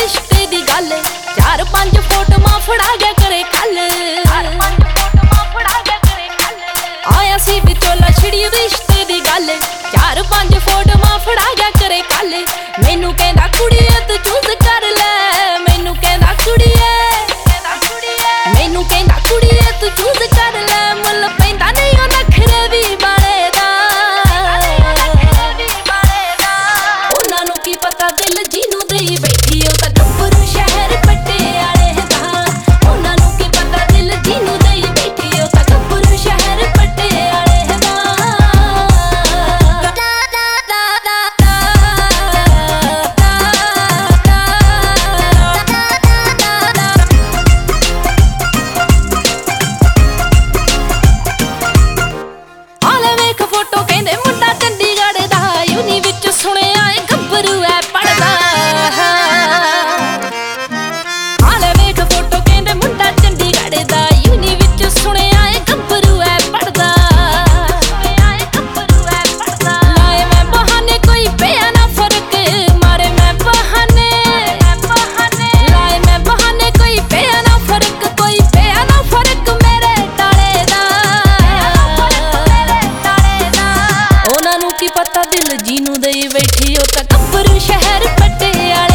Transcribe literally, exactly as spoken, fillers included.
ਰਿਸ਼ਤੇ ਦੀ ਗੱਲ ਚਾਰ ਪੰਜ ਫੋਟੋਆਂ ਫੜਾ ਗਿਆ ਕਰੇ ਕੱਲ ਆਇਆ ਸੀ ਵਿਚੋਲਾ ਛਿੜੀ ਰਿਸ਼ਤੇ ਦੀ ਗੱਲ ਚਾਰ ਪੰਜ ਫੋਟੋਆਂ ਫੜਾ ਗਿਆ ਕਰੇ ਕੱਲ ਮੈਨੂੰ ਕਹਿੰਦਾ ਕੁੜੀਏ ਤੂੰ ਚੂਜ਼ ਕਰ ਲੈ ਮੈਨੂੰ ਕਹਿੰਦਾ ਕੁੜੀਏ ਮੈਨੂੰ ਕਹਿੰਦਾ ਕੁੜੀਏ ਤੂੰ ਚੂਜ਼ ਕਰ ਲੈ ਮੁੱਲ ਪੈਂਦਾ ਨਹੀਂ ਉਹ ਨਖਰੇ ਵੀ ਬਾਲੇ ਦਾ ਉਹਨਾਂ ਨੂੰ ਕੀ ਪਤਾ ਦਿਲ ਜਿਹਨੂੰ ਦੇਈ ਬੈਠੀ ਉਹ ਤਾਂ ਗੱਭਰੂ ਸ਼ਹਿਰ ਪਟਿਆਲੇ ਦਾ ਉਹਨਾਂ ਨੂੰ ਕੀ ਪਤਾ ਦਿਲ ਜਿਹਨੂੰ ਦੇਈ ਬੈਠੀ ਉਹ ਤਾਂ ਗੱਭਰੂ ਸ਼ਹਿਰ ਪਟਿਆਲੇ ਦਾ ਆਲੇ ਵੇਖ ਫੋਟੋ ਕਹਿੰਦੇ ਮੁੰਡਾ ਚੰਡੀਗੜ੍ਹ ਦਾ ਯੂਨੀ ਵਿੱਚ ਸੁਣਿਆ ਏ ਗੱਭਰੂ ਐ ਪੜਦਾ ਆਲੇ ਵੇਖ ਫੋਟੋ ਕਹਿੰਦੇ ਮੁੰਡਾ ਚੰਡੀਗੜ੍ਹ ਦਾ ਯੂਨੀ ਵਿੱਚ ਸੁਣਿਆ ਏ ਗੱਭਰੂ ਐ ਪੜਦਾ ਲਾਏ ਮੈਂ ਬਹਾਨੇ ਕੋਈ ਪਿਆ ਨਾ ਫਰਕ ਮਾਰੇ ਮੈਂ ਬਹਾਨੇ ਲਾਏ ਮੈਂ ਬਹਾਨੇ ਕੋਈ ਪਿਆ ਨਾ ਫਰਕ ਕੋਈ ਪਿਆ ਨਾ ਫਰਕ ਮੇਰੇ ਟਾਲੇ ਦਾ ਉਹਨਾਂ ਨੂੰ ਕੀ ਪਤਾ ਦਿਲ ਜਿਹਨੂੰ ਦੇਈ ਬੈਠੀ ਉਹ ਤਾਂ ਗੱਭਰੂ ਸ਼ਹਿਰ ਪਟਿਆਲੇ